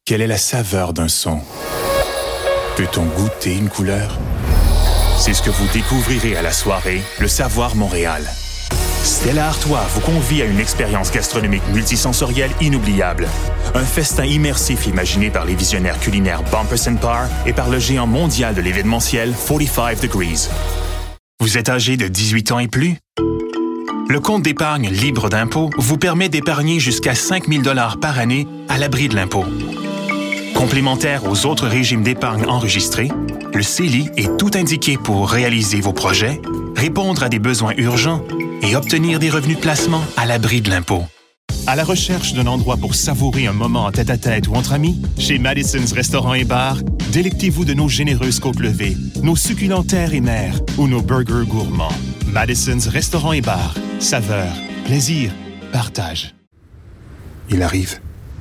Quelle est la saveur d'un son? Peut-on goûter une couleur? C'est ce que vous découvrirez à la soirée Le Savoir Montréal. Stella Artois vous convie à une expérience gastronomique multisensorielle inoubliable. Un festin immersif imaginé par les visionnaires culinaires Bumpers & Par et par le géant mondial de l'événementiel 45 Degrees. Vous êtes âgé de 18 ans et plus? Le compte d'épargne libre d'impôt vous permet d'épargner jusqu'à 5 000 $ par année à l'abri de l'impôt. Complémentaire aux autres régimes d'épargne enregistrés, le CELI est tout indiqué pour réaliser vos projets, répondre à des besoins urgents et obtenir des revenus de placement à l'abri de l'impôt. À la recherche d'un endroit pour savourer un moment en tête-à-tête ou entre amis, chez Madison's Restaurant et Bar, délectez-vous de nos généreuses côtes levées, nos succulents terres et mers ou nos burgers gourmands. Madison's Restaurant et Bar. Saveur, plaisir, partage. Il arrive.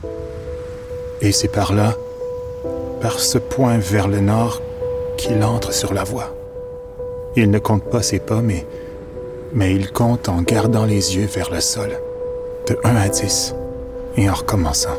Et c'est par là, par ce point vers le nord, qu'il entre sur la voie. Il ne compte pas ses pas, mais il compte en gardant les yeux vers le sol, de 1 à 10, et en recommençant.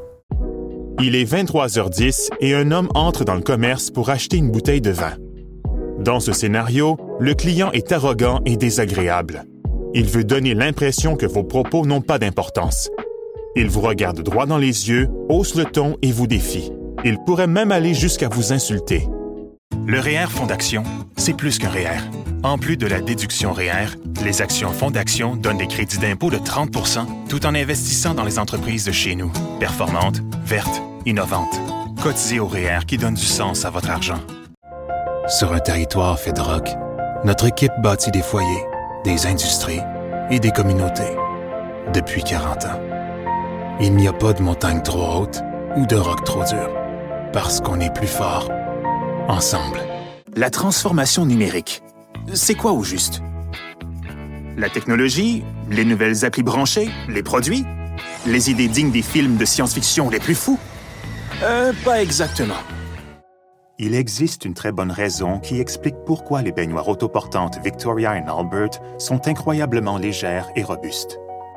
Il est 23h10 et un homme entre dans le commerce pour acheter une bouteille de vin. Dans ce scénario, le client est arrogant et désagréable. Il veut donner l'impression que vos propos n'ont pas d'importance. Il vous regarde droit dans les yeux, hausse le ton et vous défie. Il pourrait même aller jusqu'à vous insulter. Le REER Fonds d'Action, c'est plus qu'un REER. En plus de la déduction REER, les actions Fonds d'Action donnent des crédits d'impôt de 30 % tout en investissant dans les entreprises de chez nous. Performantes, vertes, innovantes. Cotisez au REER qui donne du sens à votre argent. Sur un territoire fait de roc, notre équipe bâtit des foyers, des industries et des communautés. Depuis 40 ans. Il n'y a pas de montagne trop haute ou de roc trop dur. Parce qu'on est plus fort ensemble. La transformation numérique, c'est quoi au juste? La technologie, les nouvelles applis branchées, les produits, les idées dignes des films de science-fiction les plus fous? Pas exactement. Il existe une très bonne raison qui explique pourquoi les baignoires autoportantes Victoria et Albert sont incroyablement légères et robustes.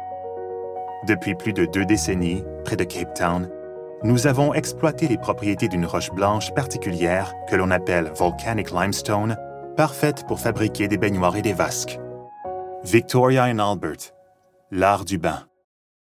Depuis plus de 2 décennies, près de Cape Town, nous avons exploité les propriétés d'une roche blanche particulière que l'on appelle Volcanic Limestone, parfaite pour fabriquer des baignoires et des vasques. Victoria and Albert, l'art du bain.